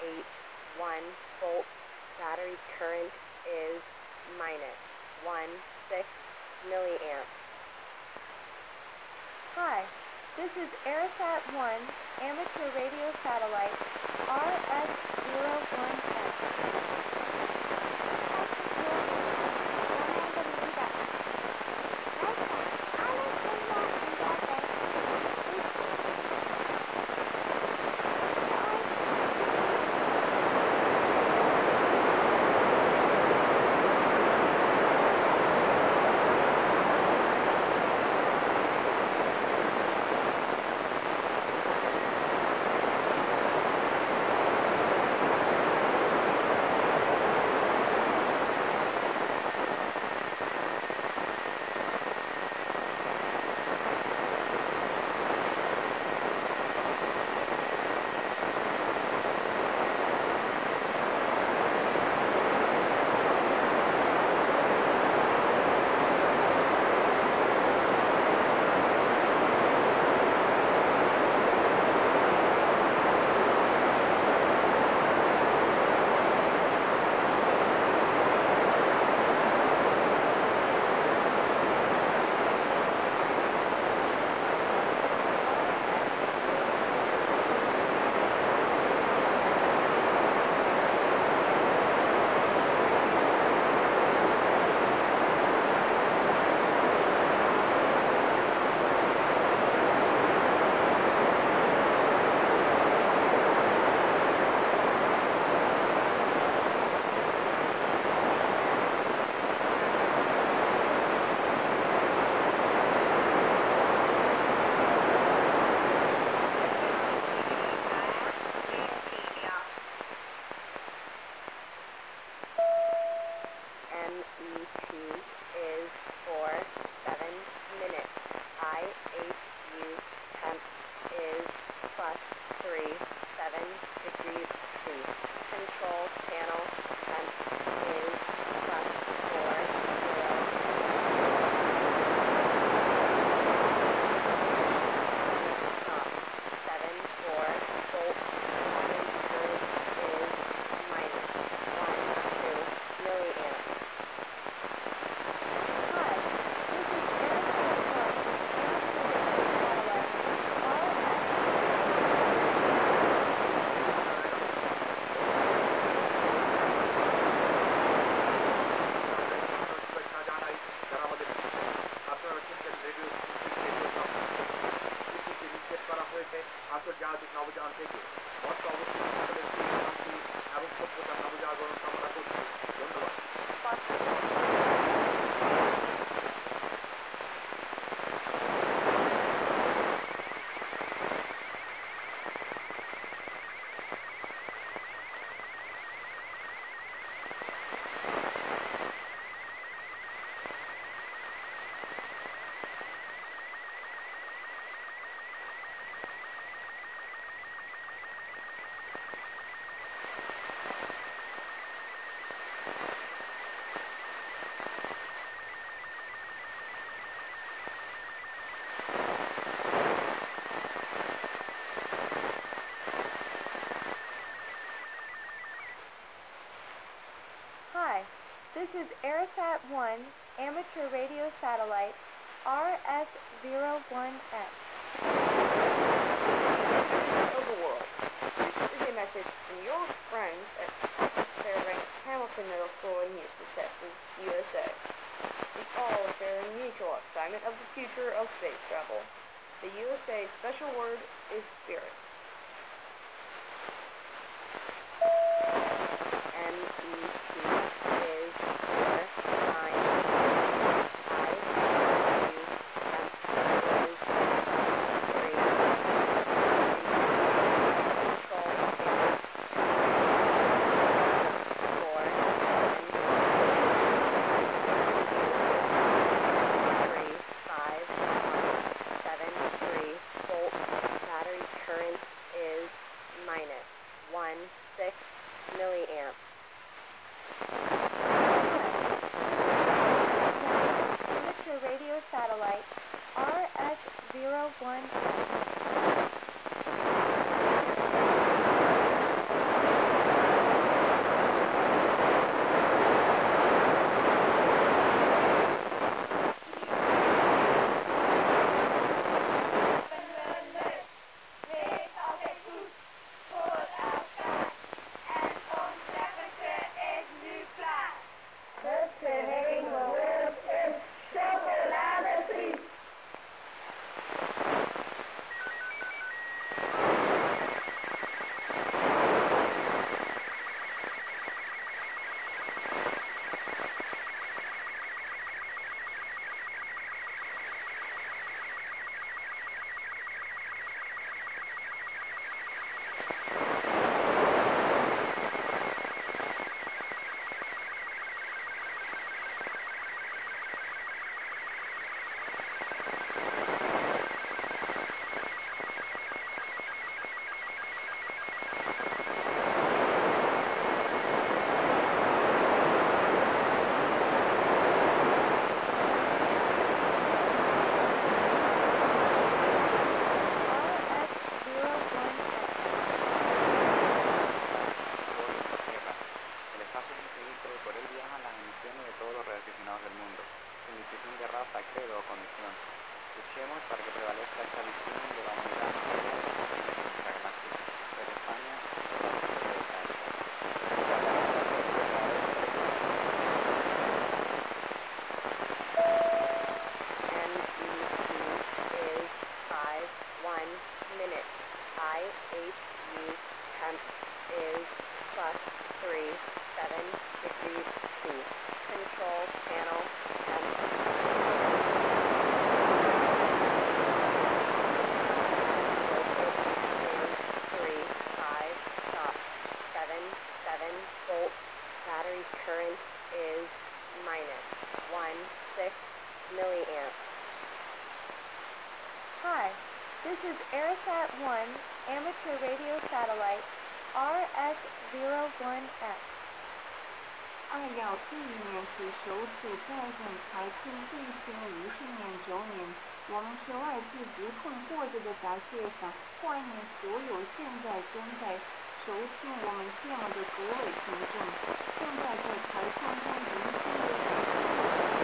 volt. Battery current is minus 16 milliamps. Hi, this is ARISAT-1 amateur radio satellite RS-01S. MET is for 7 minutes. IHU temp is +37 degrees C. Control panel temp is +40. Stop. 74 volt. Battery current is minus 12 milliamps. আন্তর্জাতিক নবযান থেকে বর্ষা অবস্থিত সকলের শান্তি এবং সভ্যতার নবজাগরণ কামনা করছি। ধন্যবাদ। Hi, this is ARISAT-1 amateur radio satellite RS-01S. Of the world. This is a message from your friends at Fairbanks Hamilton Middle School in Houston, Texas, USA. We all share a mutual excitement of the future of space travel. The USA special word is spirit. MET is for 9 volt. Battery current is minus 16 milliamps. Amateur radio satellite RS-01S. degrees C. Control panel and voltage in 3, 5 stop 7 volts. Battery current is minus 16 milliamps. Hi, this is Aerosat-1 amateur radio satellite RS-01X. 2一年是首次在任开通进行50年周年，我们是来自不同国家的大学生，欢迎所有现在正在收听我们节目的各位听众。现在在开通中进行的是